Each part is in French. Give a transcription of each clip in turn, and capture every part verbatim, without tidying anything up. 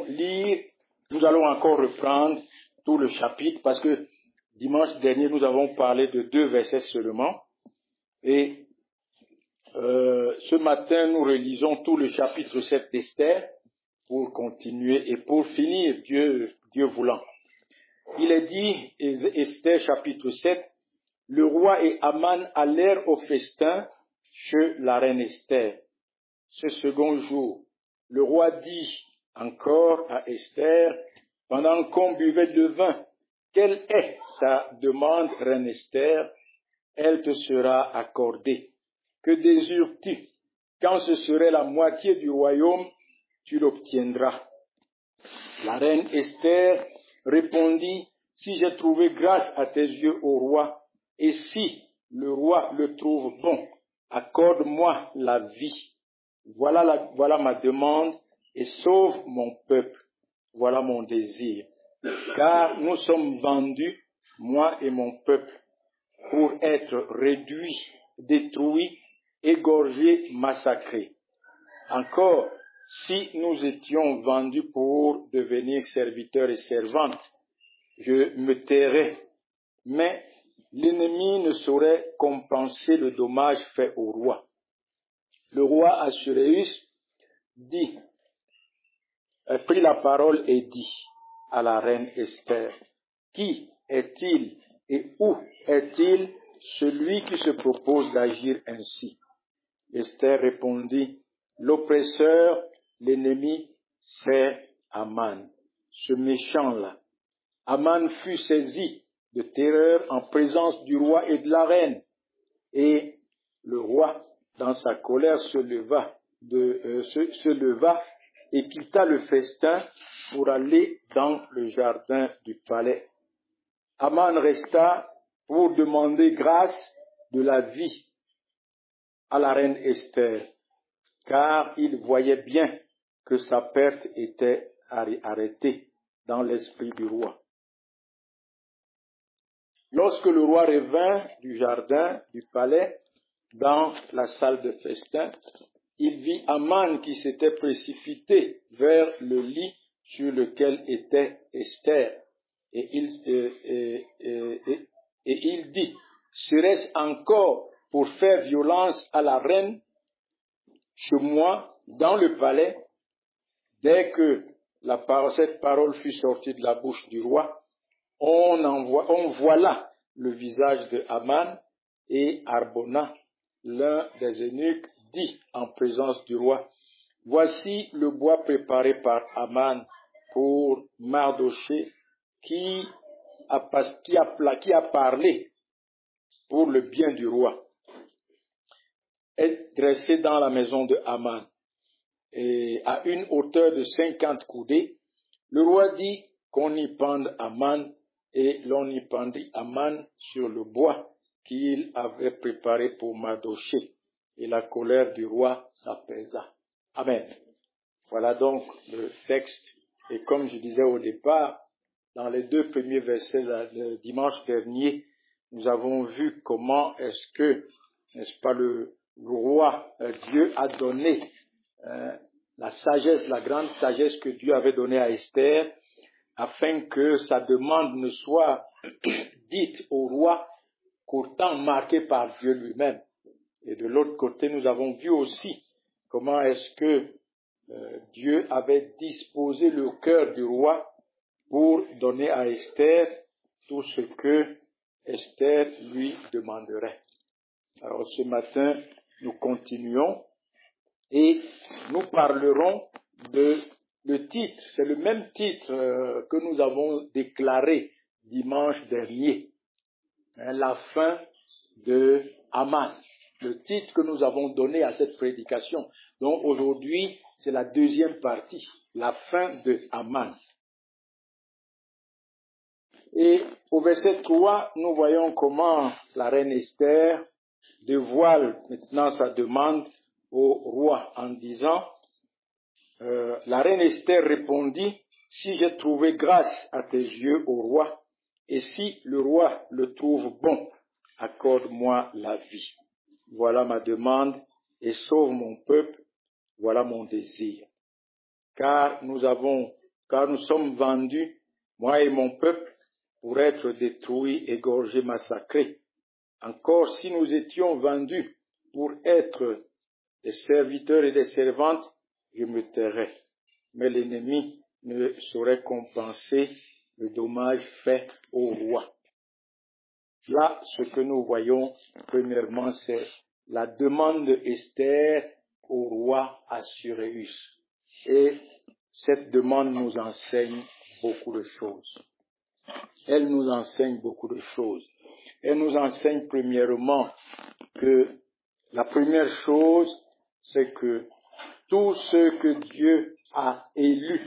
lire, nous allons encore reprendre tout le chapitre parce que dimanche dernier, nous avons parlé de deux versets seulement. Et euh, ce matin, nous relisons tout le chapitre sept d'Esther pour continuer et pour finir, Dieu, Dieu voulant. Il est dit, Esther chapitre sept, le roi et Aman allèrent au festin chez la reine Esther. Ce second jour, le roi dit encore à Esther, pendant qu'on buvait le vin, quelle est ta demande, reine Esther? Elle te sera accordée. Que désires-tu? Quand ce serait la moitié du royaume, tu l'obtiendras. La reine Esther répondit, si j'ai trouvé grâce à tes yeux, ô roi, et si le roi le trouve bon, accorde-moi la vie. Voilà, la, voilà ma demande, et sauve mon peuple. Voilà mon désir. Car nous sommes vendus, moi et mon peuple, pour être réduits, détruits, égorgés, massacrés. Encore, si nous étions vendus pour devenir serviteurs et servantes, je me tairais, mais l'ennemi ne saurait compenser le dommage fait au roi. Le roi Assuérus dit, a pris la parole et dit à la reine Esther, qui est-il et où est-il celui qui se propose d'agir ainsi? Esther répondit, l'oppresseur, l'ennemi, c'est Aman, ce méchant-là. Aman fut saisi de terreur en présence du roi et de la reine. Et le roi, dans sa colère, se leva, de, euh, se, se leva et quitta le festin pour aller dans le jardin du palais. Aman resta pour demander grâce de la vie à la reine Esther, car il voyait bien que sa perte était arrêtée dans l'esprit du roi. Lorsque le roi revint du jardin du palais dans la salle de festin, il vit Aman qui s'était précipité vers le lit sur lequel était Esther. Et il, et, et, et, et, et il dit, serait-ce encore pour faire violence à la reine chez moi, dans le palais? Dès que la parole, cette parole fut sortie de la bouche du roi, on, envoie, on voila le visage de Aman, et Arbona, l'un des eunuques, dit en présence du roi, voici le bois préparé par Aman pour Mardochée, qui a, qui, a, qui a parlé pour le bien du roi, est dressé dans la maison de Aman, et à une hauteur de cinquante coudées. Le roi dit qu'on y pende Aman, et l'on y pendit Aman sur le bois qu'il avait préparé pour Mardochée, et la colère du roi s'apaisa. Amen. Voilà donc le texte, et comme je disais au départ, dans les deux premiers versets le dimanche dernier, nous avons vu comment est-ce que, n'est-ce pas, le, le roi, euh, Dieu a donné euh, la sagesse, la grande sagesse que Dieu avait donnée à Esther, afin que sa demande ne soit dite au roi qu'autant marquée par Dieu lui-même. Et de l'autre côté, nous avons vu aussi comment est-ce que euh, Dieu avait disposé le cœur du roi pour donner à Esther tout ce que Esther lui demanderait. Alors ce matin, nous continuons et nous parlerons de le titre. C'est le même titre euh, que nous avons déclaré dimanche dernier, hein, la fin de Aman. Le titre que nous avons donné à cette prédication. Donc aujourd'hui, c'est la deuxième partie, la fin de Aman. Et au verset trois, nous voyons comment la reine Esther dévoile maintenant sa demande au roi en disant, euh, la reine Esther répondit, si j'ai trouvé grâce à tes yeux, ô roi, et si le roi le trouve bon, accorde-moi la vie. Voilà ma demande et sauve mon peuple, voilà mon désir. Car nous avons car nous sommes vendus, moi et mon peuple, pour être détruits, égorgés, massacrés. Encore si nous étions vendus pour être des serviteurs et des servantes, je me tairais. Mais l'ennemi ne saurait compenser le dommage fait au roi. Là, ce que nous voyons, premièrement, c'est la demande d'Esther au roi Assuérus. Et cette demande nous enseigne beaucoup de choses. Elle nous enseigne beaucoup de choses. Elle nous enseigne premièrement que la première chose, c'est que tous ceux que Dieu a élus,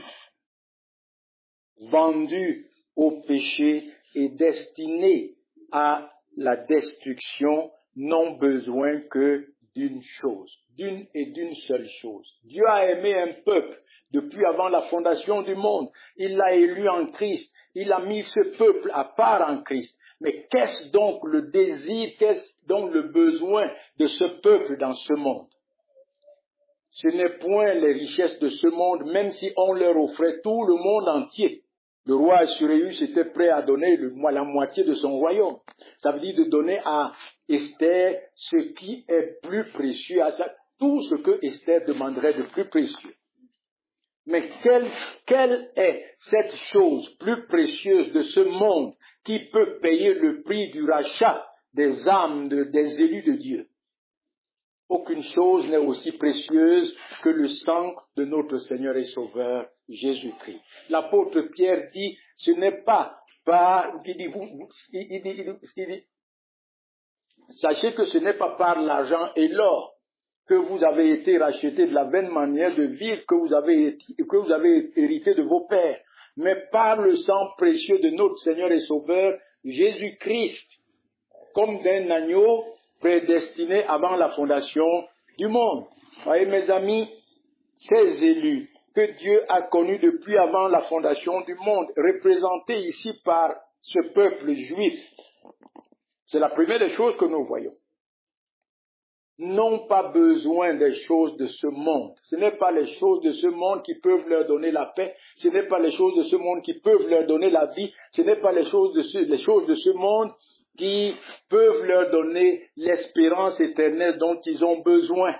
vendus au péché et destinés à la destruction, n'ont besoin que d'une chose, d'une et d'une seule chose. Dieu a aimé un peuple depuis avant la fondation du monde. Il l'a élu en Christ. Il a mis ce peuple à part en Christ. Mais qu'est-ce donc le désir, qu'est-ce donc le besoin de ce peuple dans ce monde? Ce n'est point les richesses de ce monde, même si on leur offrait tout le monde entier. Le roi Assuérus était prêt à donner le, la moitié de son royaume. Ça veut dire de donner à Esther ce qui est plus précieux, à ça, tout ce que Esther demanderait de plus précieux. Mais quelle, quelle est cette chose plus précieuse de ce monde qui peut payer le prix du rachat des âmes de, des élus de Dieu? Aucune chose n'est aussi précieuse que le sang de notre Seigneur et Sauveur Jésus-Christ. L'apôtre Pierre dit, ce n'est pas par, il dit, vous, il, il, il, il dit, sachez que ce n'est pas par l'argent et l'or que vous avez été rachetés de la vaine manière de vivre que vous avez, que vous avez hérité de vos pères, mais par le sang précieux de notre Seigneur et Sauveur Jésus-Christ, comme d'un agneau prédestiné avant la fondation du monde. Voyez, mes amis, ces élus que Dieu a connus depuis avant la fondation du monde, représentés ici par ce peuple juif, c'est la première des choses que nous voyons, n'ont pas besoin des choses de ce monde. Ce n'est pas les choses de ce monde qui peuvent leur donner la paix, ce n'est pas les choses de ce monde qui peuvent leur donner la vie, ce n'est pas les choses de ce, les choses de ce monde qui peuvent leur donner l'espérance éternelle dont ils ont besoin.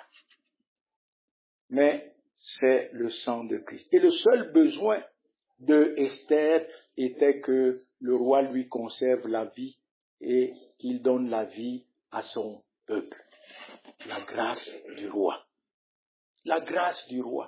Mais c'est le sang de Christ. Et le seul besoin de Esther était que le roi lui conserve la vie et qu'il donne la vie à son peuple. La grâce du roi. La grâce du roi.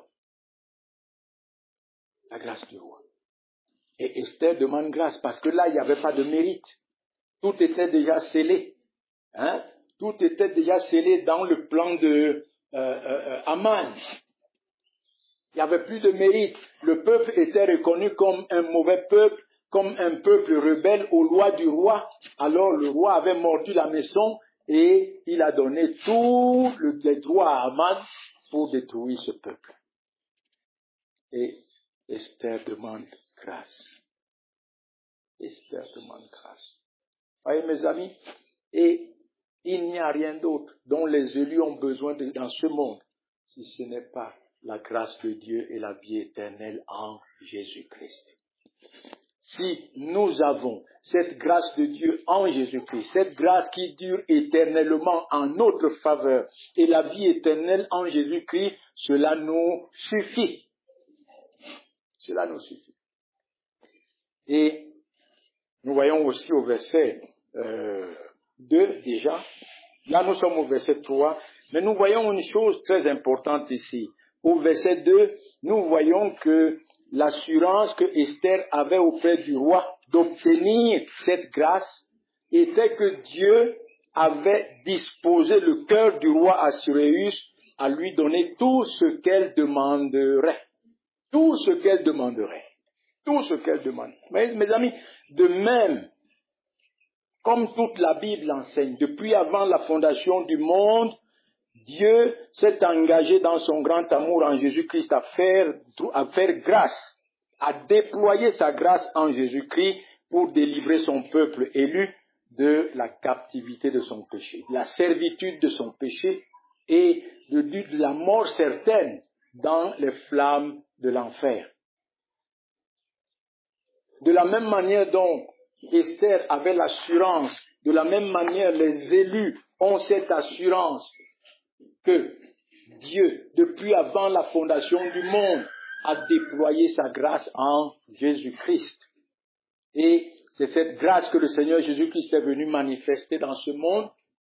La grâce du roi. Et Esther demande grâce parce que là, il n'y avait pas de mérite. Tout était déjà scellé. Hein? Tout était déjà scellé dans le plan de euh, euh, Aman. Il n'y avait plus de mérite. Le peuple était reconnu comme un mauvais peuple, comme un peuple rebelle aux lois du roi. Alors le roi avait mordu la maison et il a donné tous les droits à Aman pour détruire ce peuple. Et Esther demande grâce. Esther demande grâce. Voyez mes amis, et il n'y a rien d'autre dont les élus ont besoin de, dans ce monde, si ce n'est pas la grâce de Dieu et la vie éternelle en Jésus-Christ. Si nous avons cette grâce de Dieu en Jésus-Christ, cette grâce qui dure éternellement en notre faveur et la vie éternelle en Jésus-Christ, cela nous suffit. Cela nous suffit. Et nous voyons aussi au verset euh, deux déjà, là nous sommes au verset trois, mais nous voyons une chose très importante ici. Au verset deux, nous voyons que l'assurance que Esther avait auprès du roi d'obtenir cette grâce était que Dieu avait disposé le cœur du roi Assuérus à lui donner tout ce qu'elle demanderait. Tout ce qu'elle demanderait. Tout ce qu'elle demande. Mais, mes amis, de même, comme toute la Bible enseigne, depuis avant la fondation du monde, Dieu s'est engagé dans son grand amour en Jésus-Christ à faire, à faire grâce, à déployer sa grâce en Jésus-Christ pour délivrer son peuple élu de la captivité de son péché, de la servitude de son péché et de, de la mort certaine dans les flammes de l'enfer. De la même manière dont Esther avait l'assurance, de la même manière les élus ont cette assurance que Dieu, depuis avant la fondation du monde, a déployé sa grâce en Jésus-Christ. Et c'est cette grâce que le Seigneur Jésus-Christ est venu manifester dans ce monde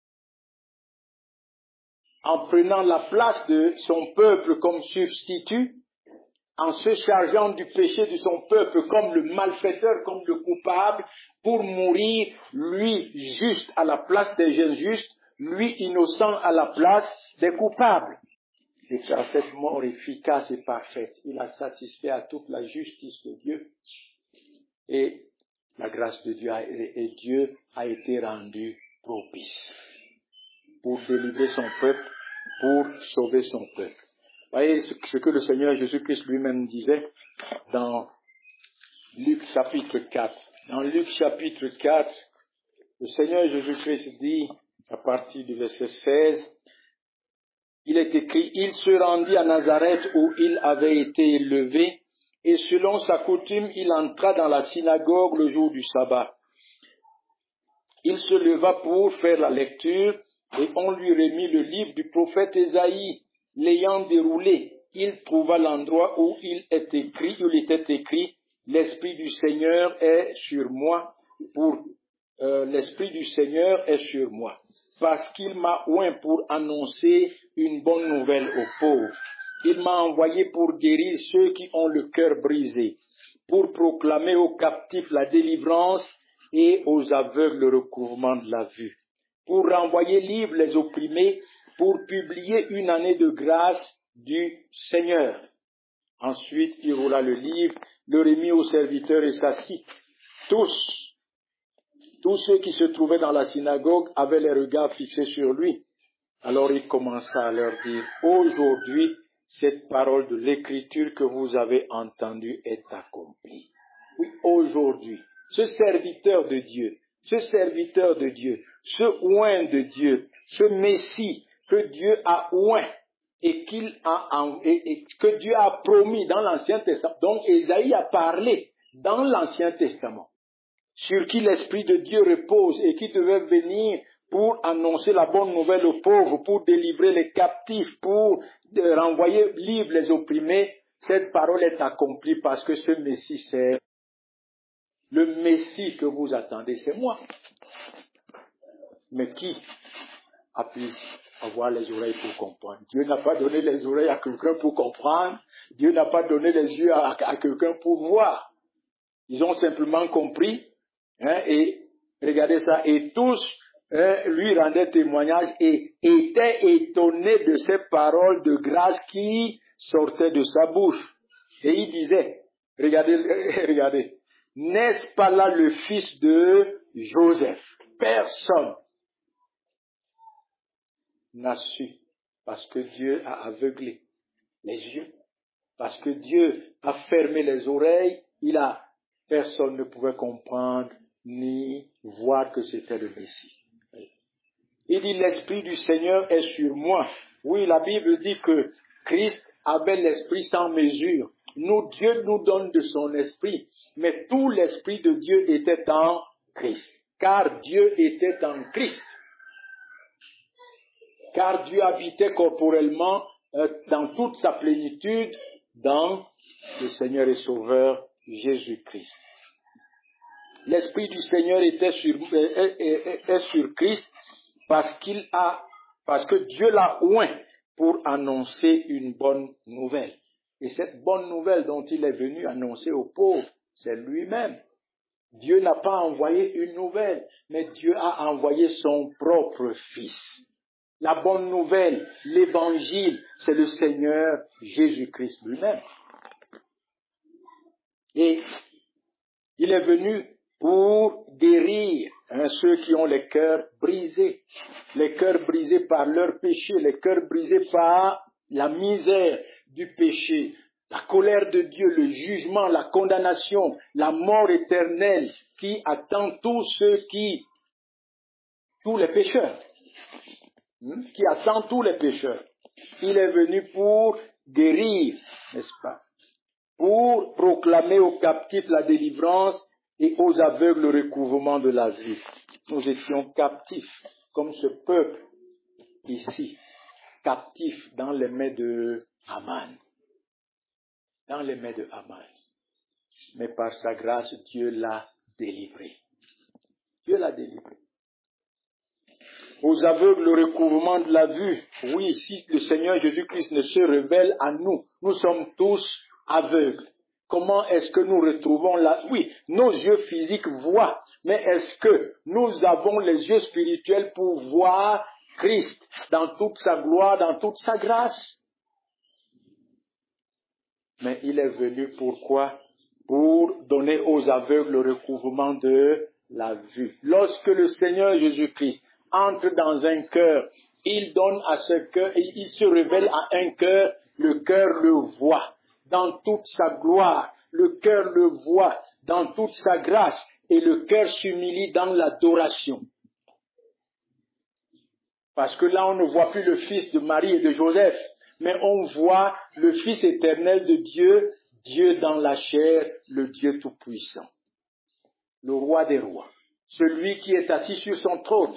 en prenant la place de son peuple comme substitut, en se chargeant du péché de son peuple comme le malfaiteur, comme le coupable, pour mourir, lui juste à la place des injustes, lui innocent à la place des coupables. Et par cette mort efficace et parfaite, il a satisfait à toute la justice de Dieu. Et la grâce de Dieu a, et Dieu a été rendu propice pour délivrer son peuple, pour sauver son peuple. Voyez ce que le Seigneur Jésus-Christ lui-même disait dans Luc chapitre quatre. Dans Luc chapitre quatre, le Seigneur Jésus-Christ dit, à partir du verset seize, il est écrit, « Il se rendit à Nazareth où il avait été élevé, et selon sa coutume, il entra dans la synagogue le jour du sabbat. Il se leva pour faire la lecture, et on lui remit le livre du prophète Ésaïe. L'ayant déroulé, il trouva l'endroit où il est écrit, où il était écrit, « L'Esprit du Seigneur est sur moi, pour euh, l'Esprit du Seigneur est sur moi, parce qu'il m'a oint pour annoncer une bonne nouvelle aux pauvres. Il m'a envoyé pour guérir ceux qui ont le cœur brisé, pour proclamer aux captifs la délivrance et aux aveugles le recouvrement de la vue, pour renvoyer libres les opprimés, pour publier une année de grâce du Seigneur. » Ensuite, il roula le livre, le remit aux serviteurs et s'assit. Tous, tous ceux qui se trouvaient dans la synagogue avaient les regards fixés sur lui. Alors il commença à leur dire, « Aujourd'hui, cette parole de l'Écriture que vous avez entendue est accomplie. » Oui, aujourd'hui, ce serviteur de Dieu, ce serviteur de Dieu, ce oint de Dieu, ce Messie que Dieu a oint et, qu'il a, et, et que Dieu a promis dans l'Ancien Testament, donc Ésaïe a parlé dans l'Ancien Testament, sur qui l'Esprit de Dieu repose et qui devait venir pour annoncer la bonne nouvelle aux pauvres, pour délivrer les captifs, pour renvoyer libres les opprimés. Cette parole est accomplie parce que ce Messie, c'est le Messie que vous attendez, c'est moi. Mais qui a pu avoir les oreilles pour comprendre? Dieu n'a pas donné les oreilles à quelqu'un pour comprendre. Dieu n'a pas donné les yeux à, à quelqu'un pour voir. Ils ont simplement compris, hein, et regardez ça, et tous hein, lui rendaient témoignage et étaient étonnés de ces paroles de grâce qui sortaient de sa bouche. Et il disait, regardez, regardez, n'est-ce pas là le fils de Joseph? Personne n'a su, parce que Dieu a aveuglé les yeux, parce que Dieu a fermé les oreilles, il a, personne ne pouvait comprendre ni voir que c'était le Messie. Il dit, l'Esprit du Seigneur est sur moi. Oui, la Bible dit que Christ avait l'Esprit sans mesure. Nous, Dieu nous donne de son Esprit, mais tout l'Esprit de Dieu était en Christ, car Dieu était en Christ. Car Dieu habitait corporellement euh, dans toute sa plénitude dans le Seigneur et Sauveur Jésus-Christ. L'Esprit du Seigneur était sur, est, est, est sur Christ parce qu'il a, parce que Dieu l'a oint pour annoncer une bonne nouvelle. Et cette bonne nouvelle dont il est venu annoncer aux pauvres, c'est lui-même. Dieu n'a pas envoyé une nouvelle, mais Dieu a envoyé son propre Fils. La bonne nouvelle, l'évangile, c'est le Seigneur Jésus-Christ lui-même. Et il est venu pour guérir hein, ceux qui ont les cœurs brisés, les cœurs brisés par leur péché, les cœurs brisés par la misère du péché, la colère de Dieu, le jugement, la condamnation, la mort éternelle qui attend tous ceux qui, tous les pécheurs. qui attend tous les pécheurs. Il est venu pour guérir, n'est-ce pas? pour proclamer aux captifs la délivrance et aux aveugles le recouvrement de la vue. Nous étions captifs, comme ce peuple ici, captif dans les mains de Haman. Dans les mains de Haman. Mais par sa grâce, Dieu l'a délivré. Dieu l'a délivré. Aux aveugles, le recouvrement de la vue. Oui, si le Seigneur Jésus-Christ ne se révèle à nous, nous sommes tous aveugles. Comment est-ce que nous retrouvons la... Oui, nos yeux physiques voient, mais est-ce que nous avons les yeux spirituels pour voir Christ dans toute sa gloire, dans toute sa grâce? Mais il est venu pourquoi? Pour donner aux aveugles le recouvrement de la vue. Lorsque le Seigneur Jésus-Christ entre dans un cœur, il donne à ce cœur, et il se révèle à un cœur, le cœur le voit dans toute sa gloire, le cœur le voit dans toute sa grâce, et le cœur s'humilie dans l'adoration. Parce que là, on ne voit plus le Fils de Marie et de Joseph, mais on voit le Fils éternel de Dieu, Dieu dans la chair, le Dieu tout-puissant, le roi des rois, celui qui est assis sur son trône.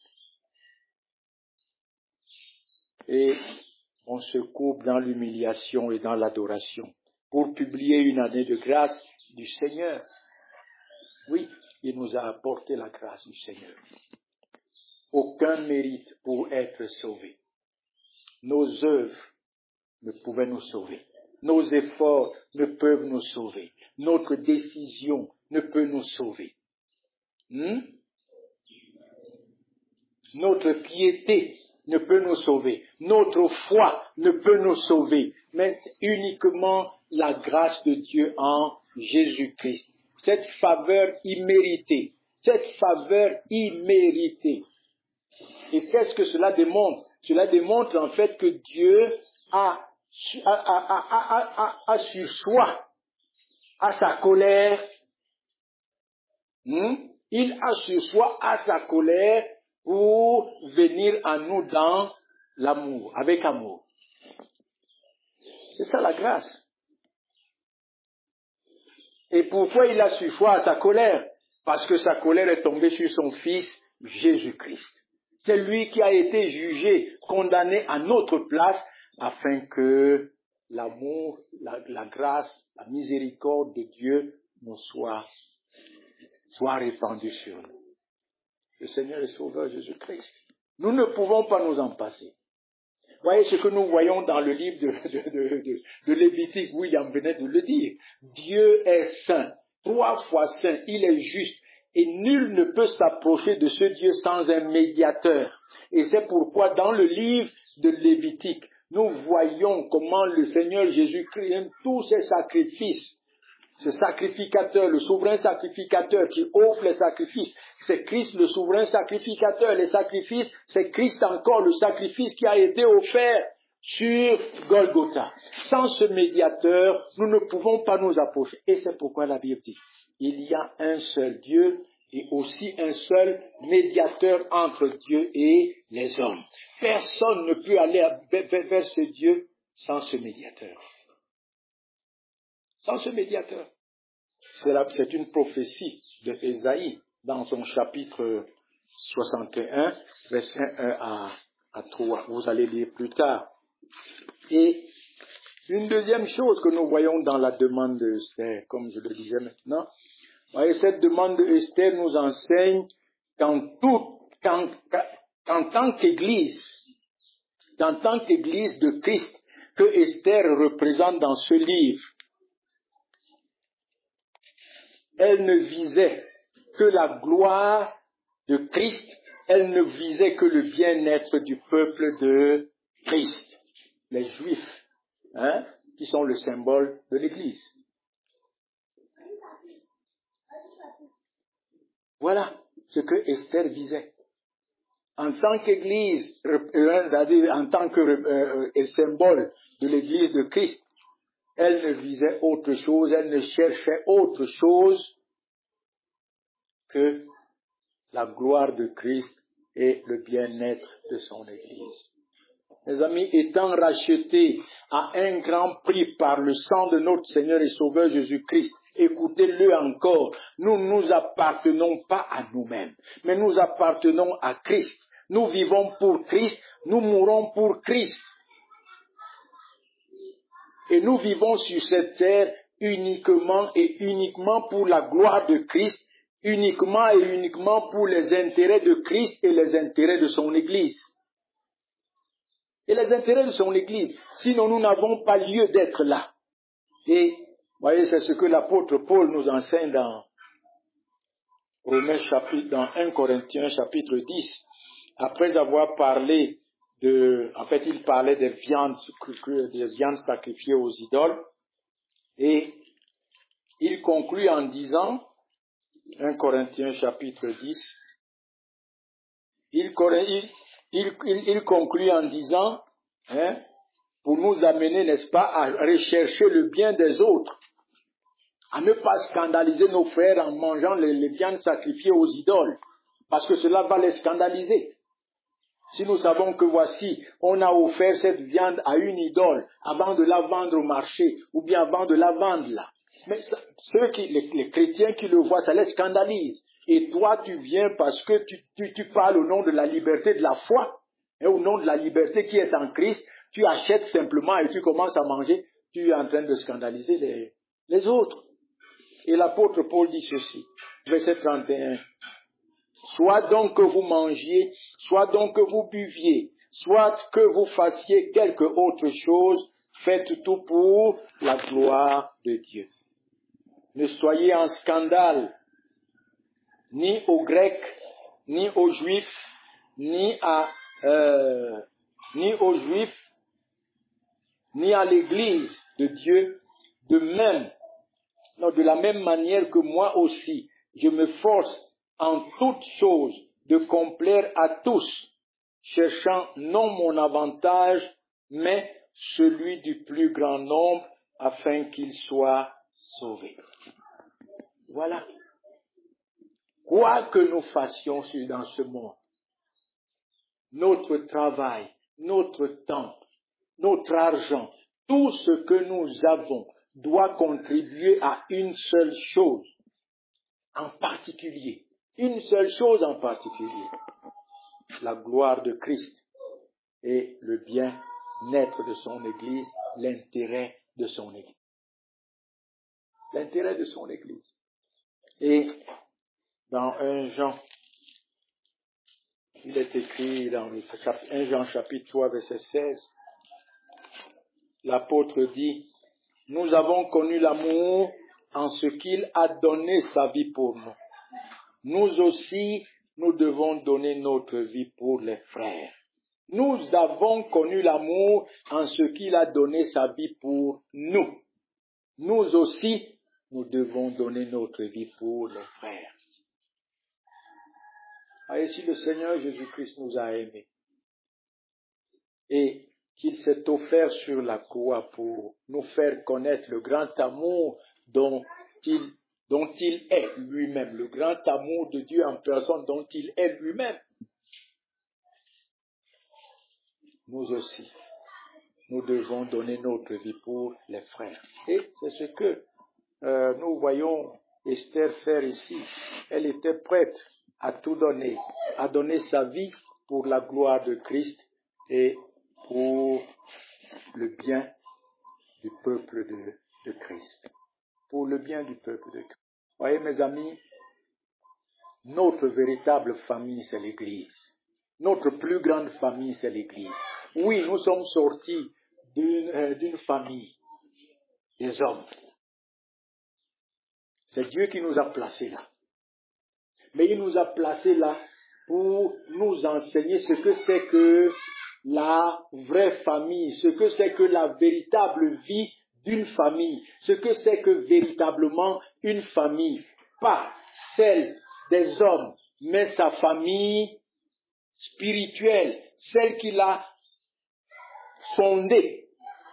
Et on se coupe dans l'humiliation et dans l'adoration pour publier une année de grâce du Seigneur. Oui, il nous a apporté la grâce du Seigneur. Aucun mérite pour être sauvé. Nos œuvres ne pouvaient nous sauver. Nos efforts ne peuvent nous sauver. Notre décision ne peut nous sauver. Hmm? Notre piété ne peut nous sauver. Notre foi ne peut nous sauver. Mais c'est uniquement la grâce de Dieu en Jésus-Christ. Cette faveur imméritée. Cette faveur imméritée. Et qu'est-ce que cela démontre? Cela démontre en fait que Dieu a, a, a, a, a, a sur soi, à sa colère, hmm? il a sur soi, à sa colère, pour venir à nous dans l'amour, avec amour. C'est ça la grâce. Et pourquoi il a su foi à sa colère? Parce que sa colère est tombée sur son Fils Jésus-Christ. C'est lui qui a été jugé, condamné à notre place, afin que l'amour, la, la grâce, la miséricorde de Dieu nous soit, soit répandue sur nous. Le Seigneur et Sauveur Jésus-Christ. Nous ne pouvons pas nous en passer. Voyez ce que nous voyons dans le livre de, de, de, de, de Lévitique, William venait de le dire. Dieu est saint, trois fois saint, il est juste, et nul ne peut s'approcher de ce Dieu sans un médiateur. Et c'est pourquoi dans le livre de Lévitique, nous voyons comment le Seigneur Jésus-Christ aime tous ses sacrifices. Ce sacrificateur, le souverain sacrificateur qui offre les sacrifices, c'est Christ le souverain sacrificateur. Les sacrifices, c'est Christ encore le sacrifice qui a été offert sur Golgotha. Sans ce médiateur, nous ne pouvons pas nous approcher. Et c'est pourquoi la Bible dit, il y a un seul Dieu et aussi un seul médiateur entre Dieu et les hommes. Personne ne peut aller vers ce Dieu sans ce médiateur. Sans ce médiateur. C'est, la, c'est une prophétie de Ésaïe dans son chapitre soixante et un, versets un à, à trois. Vous allez lire plus tard. Et une deuxième chose que nous voyons dans la demande d'Esther, comme je le disais maintenant, voyez, cette demande d'Esther nous enseigne qu'en, tout, qu'en, qu'en tant qu'Église, qu'en tant qu'Église de Christ, que Esther représente dans ce livre, elle ne visait que la gloire de Christ, elle ne visait que le bien-être du peuple de Christ, les Juifs, hein, qui sont le symbole de l'Église. Voilà ce que Esther visait. En tant qu'Église, c'est-à-dire en tant que euh, symbole de l'Église de Christ, elle ne visait autre chose, elle ne cherchait autre chose que la gloire de Christ et le bien-être de son Église. mes amis, étant rachetés à un grand prix par le sang de notre Seigneur et Sauveur Jésus-Christ, écoutez-le encore, nous ne nous appartenons pas à nous-mêmes, mais nous appartenons à Christ. Nous vivons pour Christ, nous mourons pour Christ. Et nous vivons sur cette terre uniquement et uniquement pour la gloire de Christ, uniquement et uniquement pour les intérêts de Christ et les intérêts de son Église. Et les intérêts de son Église, sinon nous n'avons pas lieu d'être là. Et, vous voyez, c'est ce que l'apôtre Paul nous enseigne dans Romains chapitre, dans un Corinthiens chapitre dix. Après avoir parlé de, en fait, il parlait des viandes, des viandes sacrifiées aux idoles. Et il conclut en disant, un Corinthiens chapitre dix, il, il, il, il conclut en disant, hein, pour nous amener, n'est-ce pas, à rechercher le bien des autres, à ne pas scandaliser nos frères en mangeant les, les viandes sacrifiées aux idoles, parce que cela va les scandaliser. Si nous savons que voici, on a offert cette viande à une idole avant de la vendre au marché, ou bien avant de la vendre là. Mais ça, ceux qui, les, les chrétiens qui le voient, ça les scandalise. Et toi, tu viens parce que tu, tu, tu parles au nom de la liberté de la foi, et au nom de la liberté qui est en Christ, tu achètes simplement et tu commences à manger, tu es en train de scandaliser les, les autres. Et l'apôtre Paul dit ceci, verset trente et un. Soit donc que vous mangiez, soit donc que vous buviez, soit que vous fassiez quelque autre chose, faites tout pour la gloire de Dieu. Ne soyez en scandale, ni aux Grecs, ni aux Juifs, ni à, euh, ni aux Juifs, ni à l'Église de Dieu, de même, non, de la même manière que moi aussi, je me force en toutes choses de complaire à tous, cherchant non mon avantage, mais celui du plus grand nombre, afin qu'il soit sauvé. Voilà. Quoi que nous fassions dans ce monde, notre travail, notre temps, notre argent, tout ce que nous avons doit contribuer à une seule chose en particulier. Une seule chose en particulier. La gloire de Christ et le bien-être de son Église, l'intérêt de son Église. L'intérêt de son Église. Et dans un Jean, il est écrit dans le un Jean chapitre trois verset seize, l'apôtre dit, nous avons connu l'amour en ce qu'il a donné sa vie pour nous. Nous aussi, nous devons donner notre vie pour les frères. Nous avons connu l'amour en ce qu'il a donné sa vie pour nous. Nous aussi, nous devons donner notre vie pour les frères. Et si le Seigneur Jésus-Christ nous a aimés et qu'il s'est offert sur la croix pour nous faire connaître le grand amour dont il, dont il est lui-même, le grand amour de Dieu en personne dont il est lui-même, nous aussi, nous devons donner notre vie pour les frères. Et c'est ce que euh, nous voyons Esther faire ici. Elle était prête à tout donner, à donner sa vie pour la gloire de Christ et pour le bien du peuple de, de Christ. Pour le bien du peuple de Christ. Vous voyez, mes amis, notre véritable famille, c'est l'Église. Notre plus grande famille, c'est l'Église. Oui, nous sommes sortis d'une, euh, d'une famille, des hommes. C'est Dieu qui nous a placés là. Mais il nous a placés là pour nous enseigner ce que c'est que la vraie famille, ce que c'est que la véritable vie d'une famille, ce que c'est que véritablement une famille. Pas celle des hommes, mais sa famille spirituelle, celle qu'il a fondée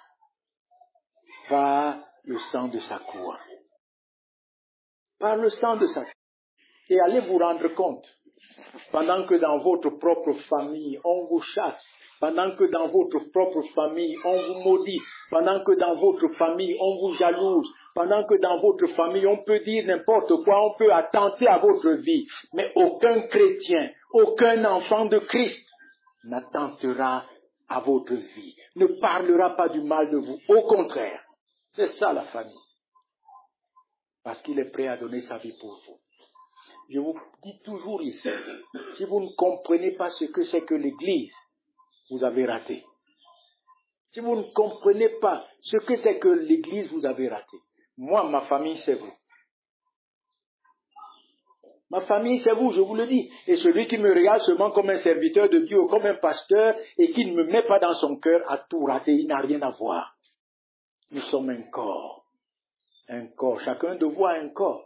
par le sang de sa croix. Par le sang de sa croix. Et allez vous rendre compte pendant que dans votre propre famille, on vous chasse, pendant que dans votre propre famille, on vous maudit, pendant que dans votre famille, on vous jalouse, pendant que dans votre famille, on peut dire n'importe quoi, on peut attenter à votre vie, mais aucun chrétien, aucun enfant de Christ n'attentera à votre vie, ne parlera pas du mal de vous. Au contraire, c'est ça la famille. Parce qu'il est prêt à donner sa vie pour vous. Je vous dis toujours ici, si vous ne comprenez pas ce que c'est que l'Église, vous avez raté. Si vous ne comprenez pas ce que c'est que l'Église, vous avez raté. Moi, ma famille, c'est vous. Ma famille, c'est vous, je vous le dis. Et celui qui me regarde seulement comme un serviteur de Dieu, comme un pasteur, et qui ne me met pas dans son cœur, a tout raté, il n'a rien à voir. Nous sommes un corps. Un corps. Chacun de vous a un corps.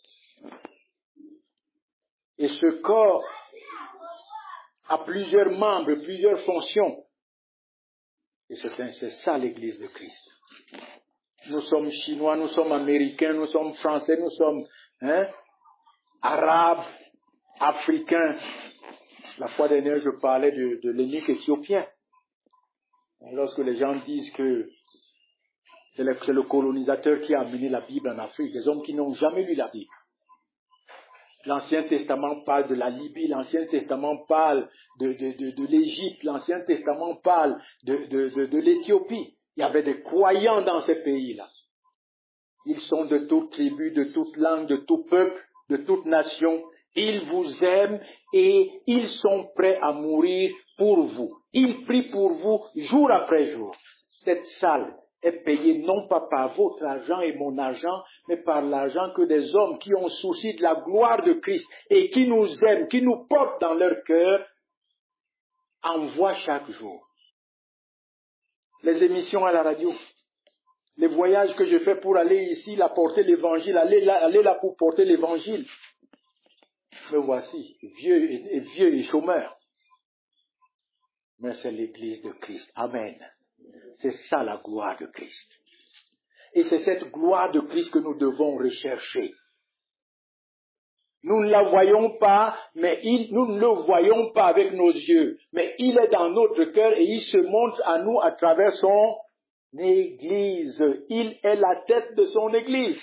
Et ce corps a plusieurs membres, plusieurs fonctions. Et c'est, c'est ça l'Église de Christ. Nous sommes Chinois, nous sommes Américains, nous sommes Français, nous sommes hein, Arabes, Africains. La fois dernière, je parlais de, de l'eunuque éthiopien. Lorsque les gens disent que c'est le, c'est le colonisateur qui a amené la Bible en Afrique, des hommes qui n'ont jamais lu la Bible. L'Ancien Testament parle de la Libye, l'Ancien Testament parle de, de, de, de l'Égypte, l'Ancien Testament parle de, de, de, de l'Éthiopie. Il y avait des croyants dans ces pays-là. Ils sont de toute tribu, de toute langue, de tout peuple, de toute nation. Ils vous aiment et ils sont prêts à mourir pour vous. Ils prient pour vous jour après jour. Cette salle est payée non pas par votre argent et mon argent, mais par l'argent que des hommes qui ont souci de la gloire de Christ et qui nous aiment, qui nous portent dans leur cœur, envoient chaque jour. Les émissions à la radio, les voyages que je fais pour aller ici, là, porter l'évangile, aller là, aller là pour porter l'évangile. Me voici, vieux et, et vieux et chômeur. Mais c'est l'Église de Christ. Amen. C'est ça la gloire de Christ. Et c'est cette gloire de Christ que nous devons rechercher. Nous ne la voyons pas, mais il, nous ne le voyons pas avec nos yeux, mais il est dans notre cœur et il se montre à nous à travers son Église. Il est la tête de son Église.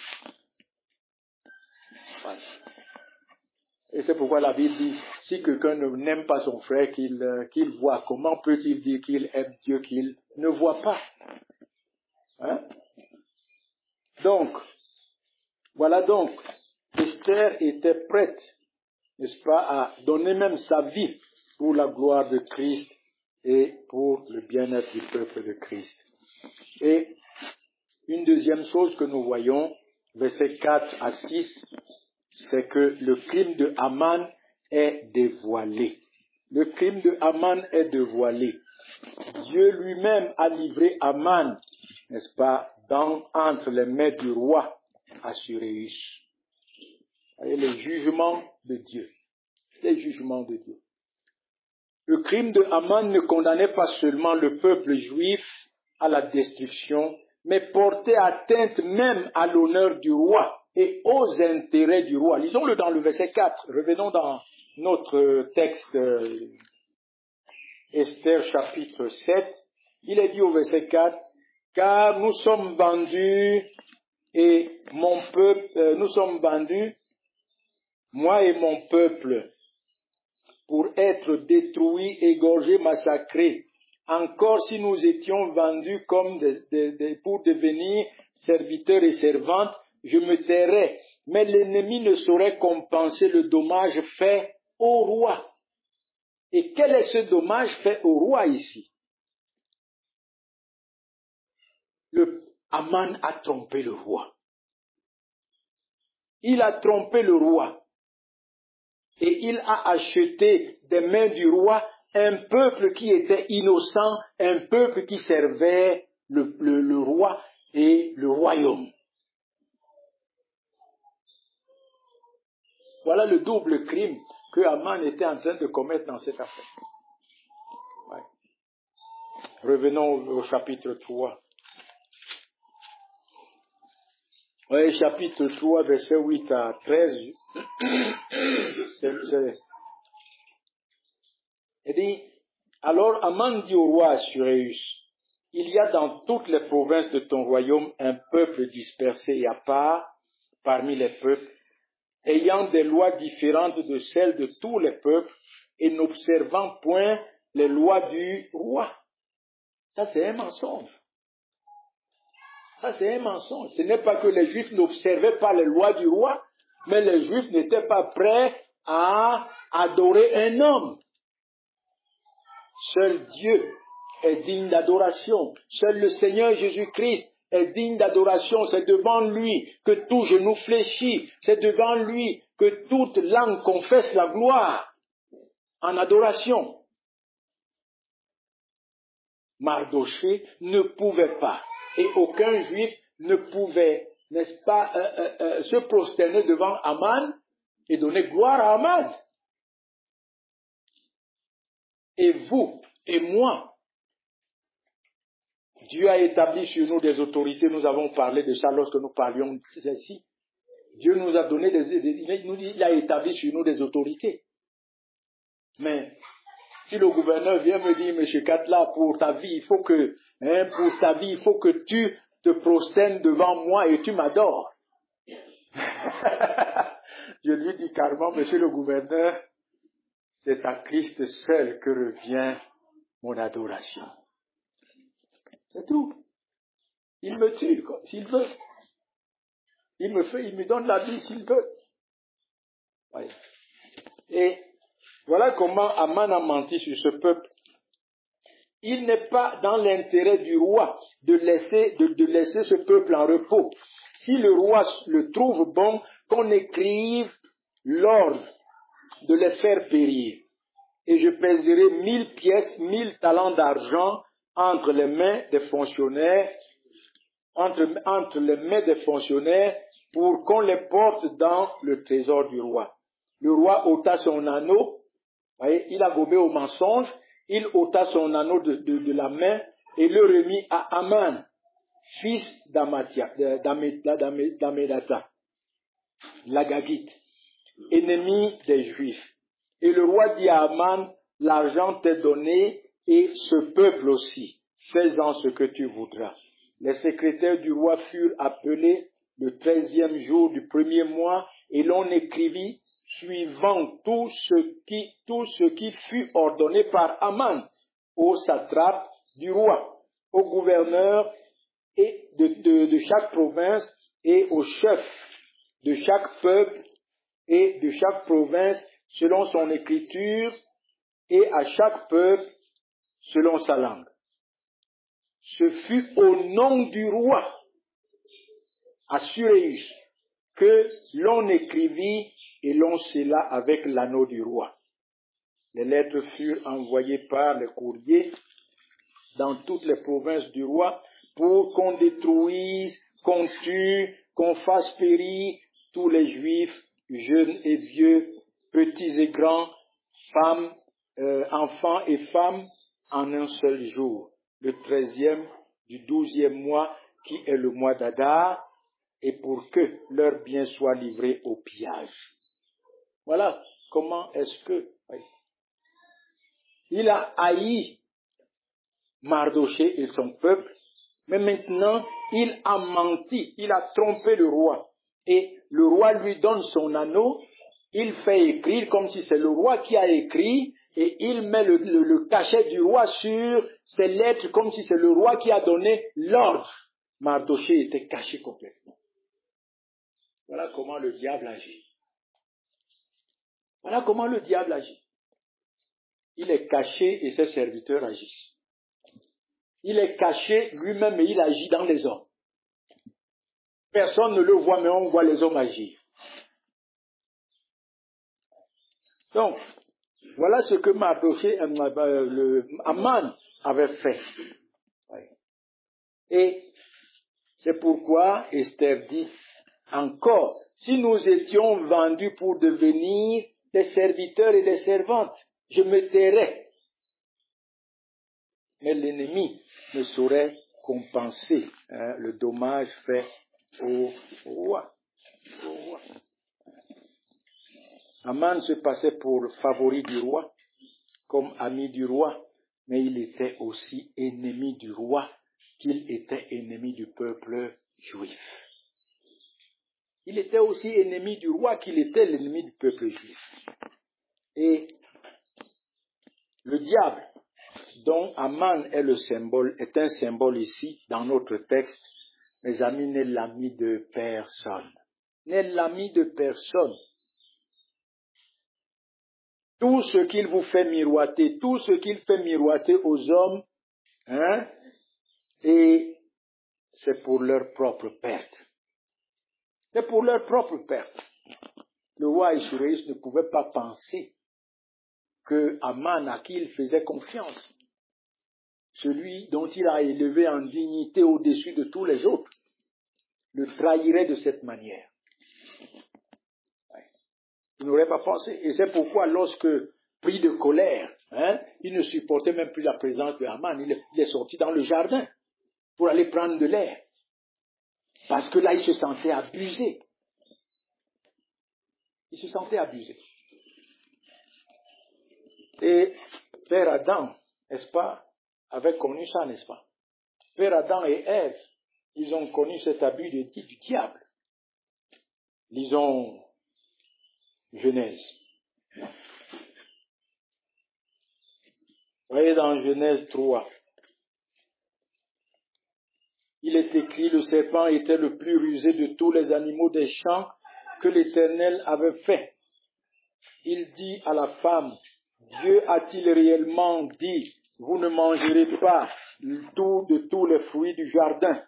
Voilà. Et c'est pourquoi la Bible dit, si quelqu'un n'aime pas son frère, qu'il, euh, qu'il voit, comment peut-il dire qu'il aime Dieu qu'il ne voit pas? Hein? Donc, voilà donc, Esther était prête, n'est-ce pas, à donner même sa vie pour la gloire de Christ et pour le bien-être du peuple de Christ. Et une deuxième chose que nous voyons, versets quatre à six, c'est que le crime de Haman est dévoilé. Le crime de Haman est dévoilé. Dieu lui-même a livré Haman, n'est-ce pas, dans, entre les mains du roi Assuérus. Voyez les jugements de Dieu. Les jugements de Dieu. Le crime de Haman ne condamnait pas seulement le peuple juif à la destruction, mais portait atteinte même à l'honneur du roi et aux intérêts du roi. Lisons-le dans le verset quatre. Revenons dans notre texte euh, Esther chapitre sept. Il est dit au verset quatre, « Car nous sommes vendus et mon peuple, euh, nous sommes vendus, moi et mon peuple, pour être détruits, égorgés, massacrés. Encore si nous étions vendus comme des, des, des, pour devenir serviteurs et servantes, je me tairais. Mais l'ennemi ne saurait compenser le dommage fait au roi. » Et quel est ce dommage fait au roi ici? Le Haman a trompé le roi. Il a trompé le roi. Et il a acheté des mains du roi un peuple qui était innocent, un peuple qui servait le, le, le roi et le royaume. Voilà le double crime que Haman était en train de commettre dans cette affaire. Ouais. Revenons au chapitre trois. Oui, chapitre trois, verset huit à treize. C'est, c'est, Il dit, alors Aman dit au roi Assuérus, il y a dans toutes les provinces de ton royaume un peuple dispersé et à part parmi les peuples, ayant des lois différentes de celles de tous les peuples et n'observant point les lois du roi. Ça, c'est un mensonge. Ça, c'est un mensonge. Ce n'est pas que les Juifs n'observaient pas les lois du roi, mais les Juifs n'étaient pas prêts à adorer un homme. Seul Dieu est digne d'adoration. Seul le Seigneur Jésus-Christ est digne d'adoration. C'est devant lui que tout genou fléchit. C'est devant lui que toute langue confesse la gloire en adoration. Mardochée ne pouvait pas, et aucun Juif ne pouvait, n'est-ce pas, euh, euh, euh, se prosterner devant Aman et donner gloire à Aman. Et vous et moi, Dieu a établi sur nous des autorités. Nous avons parlé de ça lorsque nous parlions ici. Dieu nous a donné des, des il a établi sur nous des autorités. Mais si le gouverneur vient me dire, Monsieur Katla, pour ta vie, il faut que, hein, pour ta vie, il faut que tu te prosternes devant moi et tu m'adores. Je lui dis carrément, Monsieur le gouverneur, c'est à Christ seul que revient mon adoration. C'est tout. Il me tue, quoi, s'il veut. Il me fait, il me donne la vie s'il veut. Ouais. Et voilà comment Aman a menti sur ce peuple. Il n'est pas dans l'intérêt du roi de laisser, de, de laisser ce peuple en repos. Si le roi le trouve bon, qu'on écrive l'ordre de les faire périr. Et je pèserai mille pièces, mille talents d'argent entre les mains des fonctionnaires, entre, entre les mains des fonctionnaires pour qu'on les porte dans le trésor du roi. Le roi ôta son anneau, voyez, il a gobé au mensonge, il ôta son anneau de, de, de la main et le remit à Aman, fils d'Amedata, l'Agagite, ennemi des Juifs. Et le roi dit à Aman, l'argent t'est donné et ce peuple aussi, fais-en ce que tu voudras. Les secrétaires du roi furent appelés le treizième jour du premier mois et l'on écrivit suivant tout ce qui, tout ce qui fut ordonné par Aman au satrape du roi, au gouverneur et de, de, de chaque province et au chef de chaque peuple et de chaque province selon son écriture et à chaque peuple selon sa langue. Ce fut au nom du roi Assuérus que l'on écrivit et l'on scella avec l'anneau du roi. Les lettres furent envoyées par les courriers dans toutes les provinces du roi pour qu'on détruise, qu'on tue, qu'on fasse périr tous les Juifs, jeunes et vieux, petits et grands, femmes, euh, enfants et femmes, en un seul jour, le treizième du douzième mois, qui est le mois d'Adar, et pour que leurs biens soient livrés au pillage. Voilà comment est-ce que... Oui. Il a haï Mardochée et son peuple, mais maintenant, il a menti, il a trompé le roi. Et le roi lui donne son anneau, il fait écrire comme si c'est le roi qui a écrit, et il met le, le, le cachet du roi sur ses lettres comme si c'est le roi qui a donné l'ordre. Mardochée était caché complètement. Voilà comment le diable agit. Voilà comment le diable agit. Il est caché et ses serviteurs agissent. Il est caché lui-même et il agit dans les hommes. Personne ne le voit, mais on voit les hommes agir. Donc, voilà ce que Mardochée, euh, le Aman avait fait. Et c'est pourquoi Esther dit, encore, si nous étions vendus pour devenir des serviteurs et des servantes, je me tairais. Mais l'ennemi ne saurait compenser hein, le dommage fait au roi. Au roi. Aman se passait pour le favori du roi. comme ami du roi, mais il était aussi ennemi du roi, qu'il était ennemi du peuple juif. Il était aussi ennemi du roi qu'il était l'ennemi du peuple juif. Et le diable, dont Aman est le symbole, est un symbole ici, dans notre texte, mes amis, n'est l'ami de personne. N'est l'ami de personne. Tout ce qu'il vous fait miroiter, tout ce qu'il fait miroiter aux hommes, hein, et c'est pour leur propre perte. C'est pour leur propre perte. Le roi Ahasuérus ne pouvait pas penser que Aman, à qui il faisait confiance, celui dont il a élevé en dignité au-dessus de tous les autres, le trahirait de cette manière. Il n'aurait pas pensé. Et c'est pourquoi lorsque, pris de colère, hein, il ne supportait même plus la présence de Aman, il est, il est sorti dans le jardin pour aller prendre de l'air. Parce que là, il se sentait abusé. Il se sentait abusé. Et Père Adam, n'est-ce pas, avait connu ça, n'est-ce pas? Père Adam et Ève, ils ont connu cet abus de, du diable. Lisons Genèse. Voyez dans Genèse trois. Il est écrit, le serpent était le plus rusé de tous les animaux des champs que l'Éternel avait fait. Il dit à la femme, Dieu a-t-il réellement dit, vous ne mangerez pas tout de tous les fruits du jardin?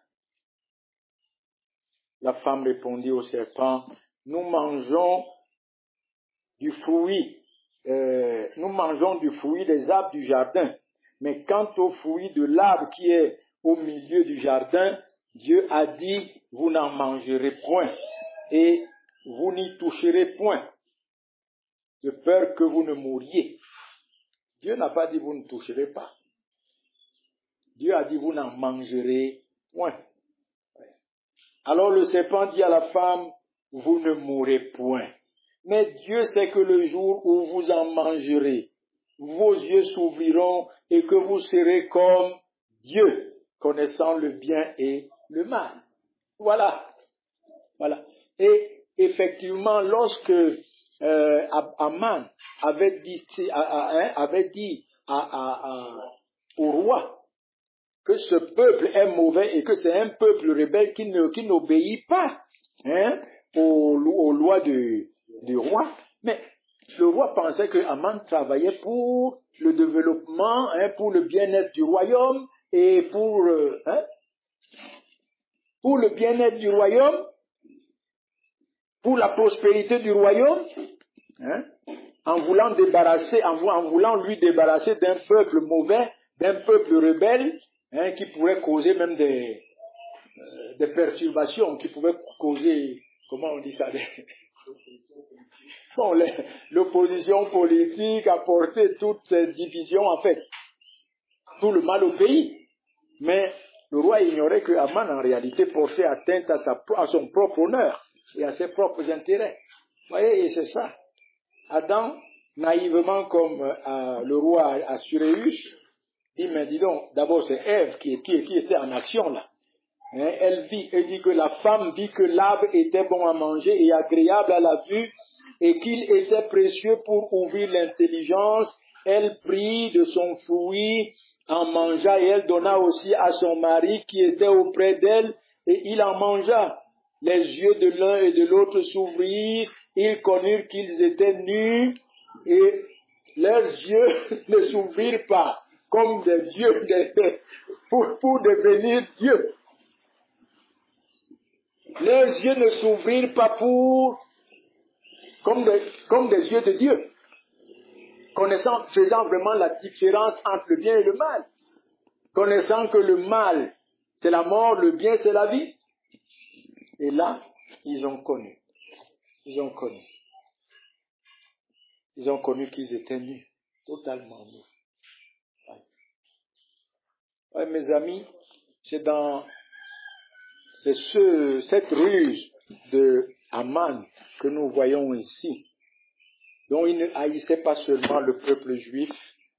La femme répondit au serpent, nous mangeons du fruit, euh, nous mangeons du fruit des arbres du jardin. Mais quant au fruit de l'arbre qui est au milieu du jardin, Dieu a dit, vous n'en mangerez point et vous n'y toucherez point, de peur que vous ne mouriez. Dieu n'a pas dit, vous ne toucherez pas. Dieu a dit, vous n'en mangerez point. Alors le serpent dit à la femme, vous ne mourrez point. Mais Dieu sait que le jour où vous en mangerez, vos yeux s'ouvriront et que vous serez comme Dieu, connaissant le bien et le mal. Voilà. Voilà. Et effectivement, lorsque euh, Aman avait dit, avait dit à, à, à, au roi que ce peuple est mauvais et que c'est un peuple rebelle qui, ne, qui n'obéit pas, hein, aux, aux lois de, du roi, mais le roi pensait que Aman travaillait pour le développement, hein, pour le bien-être du royaume et pour, euh, hein, pour le bien-être du royaume, pour la prospérité du royaume, hein, en voulant débarrasser, en, en voulant lui débarrasser d'un peuple mauvais, d'un peuple rebelle, hein, qui pourrait causer même des, euh, des perturbations, qui pourrait causer, comment on dit ça, des, bon, les, l'opposition politique, apporter toutes ces divisions, en fait, tout le mal au pays. Mais le roi ignorait que Aman, en réalité, portait atteinte à, sa, à son propre honneur et à ses propres intérêts. Vous voyez, et c'est ça. Adam, naïvement comme euh, le roi Ahasuérus, dit, mais dis donc, d'abord c'est Ève qui, qui, qui était en action là. Hein, elle vit, elle dit que la femme dit que l'arbre était bon à manger et agréable à la vue et qu'il était précieux pour ouvrir l'intelligence. Elle prit de son fruit, en mangea et elle donna aussi à son mari qui était auprès d'elle et il en mangea. Les yeux de l'un et de l'autre s'ouvrirent, ils connurent qu'ils étaient nus et leurs yeux ne s'ouvrirent pas comme des dieux pour, pour devenir Dieu. Leurs yeux ne s'ouvrirent pas pour comme des, comme des yeux de Dieu, connaissant, faisant vraiment la différence entre le bien et le mal, connaissant que le mal c'est la mort, le bien c'est la vie. Et là, ils ont connu, ils ont connu, ils ont connu qu'ils étaient nus, totalement nus. Ouais. Ouais, mes amis, c'est dans c'est ce, cette ruse de Aman que nous voyons ici, dont il ne haïssait pas seulement le peuple juif,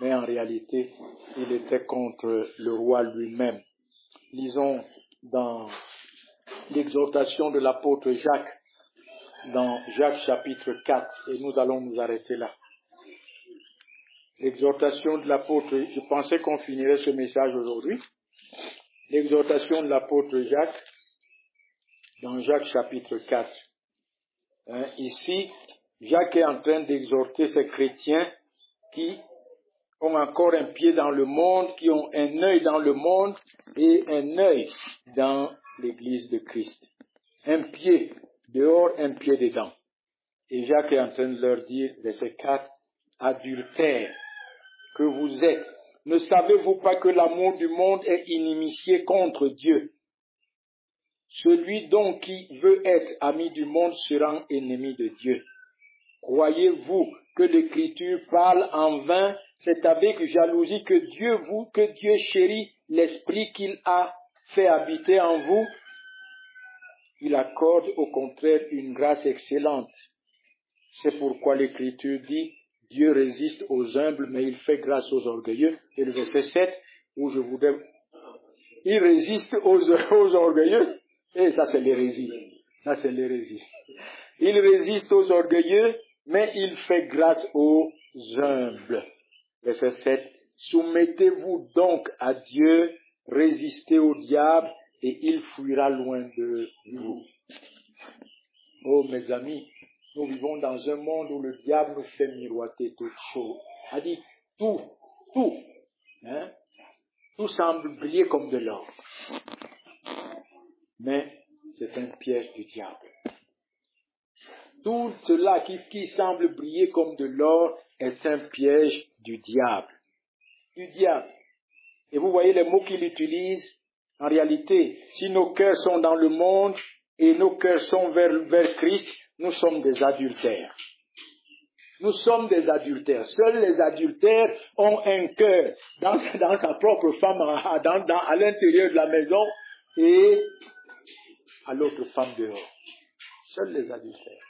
mais en réalité, il était contre le roi lui-même. Lisons dans l'exhortation de l'apôtre Jacques, dans Jacques chapitre quatre, et nous allons nous arrêter là. L'exhortation de l'apôtre, je pensais qu'on finirait ce message aujourd'hui. L'exhortation de l'apôtre Jacques, dans Jacques chapitre quatre. Hein, ici, Jacques est en train d'exhorter ces chrétiens qui ont encore un pied dans le monde, qui ont un œil dans le monde et un œil dans l'Église de Christ. Un pied dehors, un pied dedans. Et Jacques est en train de leur dire, verset quatre, adultères que vous êtes, ne savez-vous pas que l'amour du monde est inimitié contre Dieu? Celui donc qui veut être ami du monde sera ennemi de Dieu. Croyez-vous que l'Écriture parle en vain? C'est avec jalousie que Dieu vous, que Dieu chérit l'esprit qu'il a fait habiter en vous. Il accorde au contraire une grâce excellente. C'est pourquoi l'Écriture dit, Dieu résiste aux humbles, mais il fait grâce aux orgueilleux. Et le verset sept, où je voudrais... Il résiste aux, aux orgueilleux. Et ça, c'est l'hérésie. Ça, c'est l'hérésie. Il résiste aux orgueilleux, mais il fait grâce aux humbles. Verset sept. Soumettez-vous donc à Dieu, résistez au diable, et il fuira loin de vous. Oh, mes amis, nous vivons dans un monde où le diable nous fait miroiter toutes choses. Il a dit, tout, tout, hein, tout semble briller comme de l'or. Mais c'est un piège du diable. Tout cela qui, qui semble briller comme de l'or est un piège du diable. Du diable. Et vous voyez les mots qu'il utilise. En réalité, si nos cœurs sont dans le monde et nos cœurs sont vers, vers Christ, nous sommes des adultères. Nous sommes des adultères. Seuls les adultères ont un cœur dans, dans sa propre femme, dans, dans, à l'intérieur de la maison et à l'autre femme dehors. Seuls les adultères.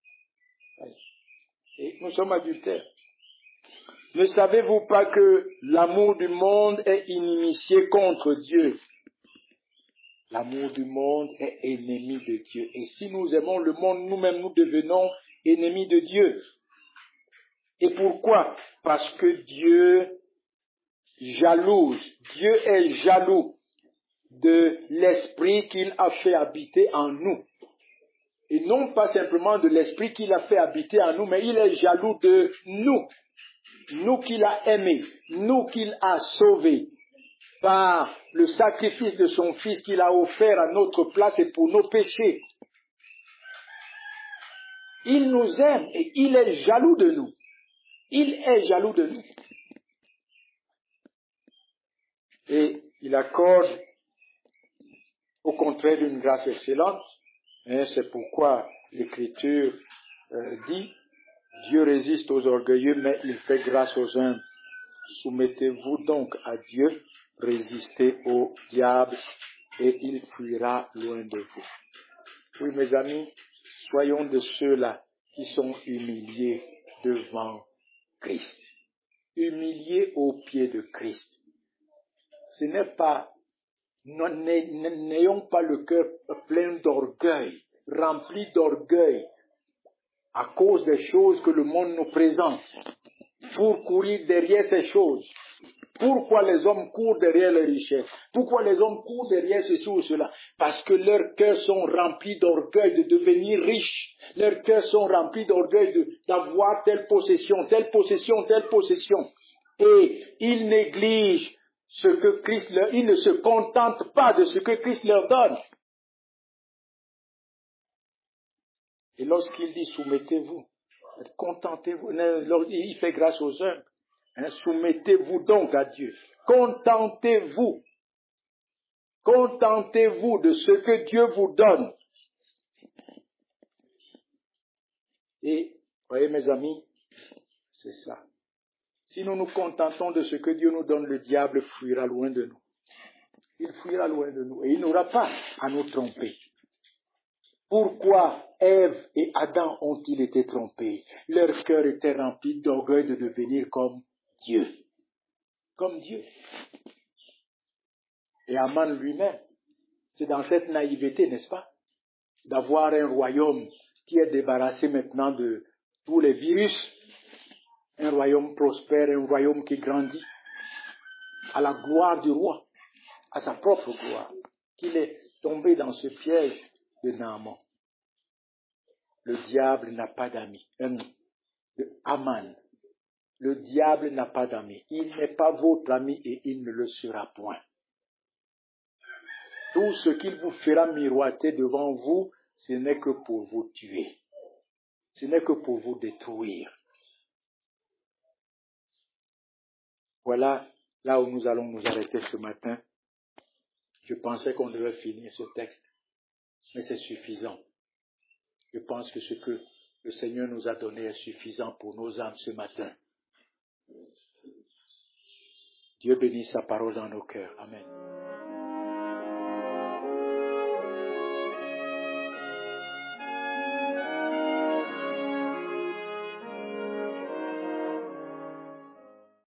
Et nous sommes adultères. Ne savez-vous pas que l'amour du monde est inimitié contre Dieu? L'amour du monde est ennemi de Dieu. Et si nous aimons le monde, nous-mêmes nous devenons ennemis de Dieu. Et pourquoi? Parce que Dieu jalouse. Dieu est jaloux de l'esprit qu'il a fait habiter en nous. Et non pas simplement de l'esprit qu'il a fait habiter en nous, mais il est jaloux de nous. Nous qu'il a aimés, nous qu'il a sauvés par le sacrifice de son Fils qu'il a offert à notre place et pour nos péchés. Il nous aime et il est jaloux de nous. Il est jaloux de nous. Et il accorde au contraire une grâce excellente. Et c'est pourquoi l'Écriture euh, dit, Dieu résiste aux orgueilleux, mais il fait grâce aux humbles. Soumettez-vous donc à Dieu, résistez au diable, et il fuira loin de vous. Oui, mes amis, soyons de ceux-là qui sont humiliés devant Christ. Humiliés aux pieds de Christ. Ce n'est pas, n'ayons pas le cœur plein d'orgueil, rempli d'orgueil, à cause des choses que le monde nous présente, pour courir derrière ces choses. Pourquoi les hommes courent derrière les richesses? Pourquoi les hommes courent derrière ceci ou cela? Parce que leurs cœurs sont remplis d'orgueil de devenir riches. Leurs cœurs sont remplis d'orgueil de, d'avoir telle possession, telle possession, telle possession. Et ils négligent ce que Christ leur... Ils ne se contentent pas de ce que Christ leur donne. Et lorsqu'il dit soumettez-vous, contentez-vous, il fait grâce aux hommes. Hein, soumettez-vous donc à Dieu. Contentez-vous. Contentez-vous de ce que Dieu vous donne. Et, voyez mes amis, c'est ça. Si nous nous contentons de ce que Dieu nous donne, le diable fuira loin de nous. Il fuira loin de nous et il n'aura pas à nous tromper. Pourquoi Ève et Adam ont-ils été trompés? Leur cœur était rempli d'orgueil de devenir comme Dieu. comme Dieu. Et Aman lui-même, c'est dans cette naïveté, n'est-ce pas, d'avoir un royaume qui est débarrassé maintenant de tous les virus, un royaume prospère, un royaume qui grandit, à la gloire du roi, à sa propre gloire, qu'il est tombé dans ce piège de Naaman. Le diable n'a pas d'amis. Aman, le diable n'a pas d'amis. Il n'est pas votre ami et il ne le sera point. Tout ce qu'il vous fera miroiter devant vous, ce n'est que pour vous tuer. Ce n'est que pour vous détruire. Voilà là où nous allons nous arrêter ce matin. Je pensais qu'on devait finir ce texte, mais c'est suffisant. Je pense que ce que le Seigneur nous a donné est suffisant pour nos âmes ce matin. Dieu bénisse sa parole dans nos cœurs. Amen.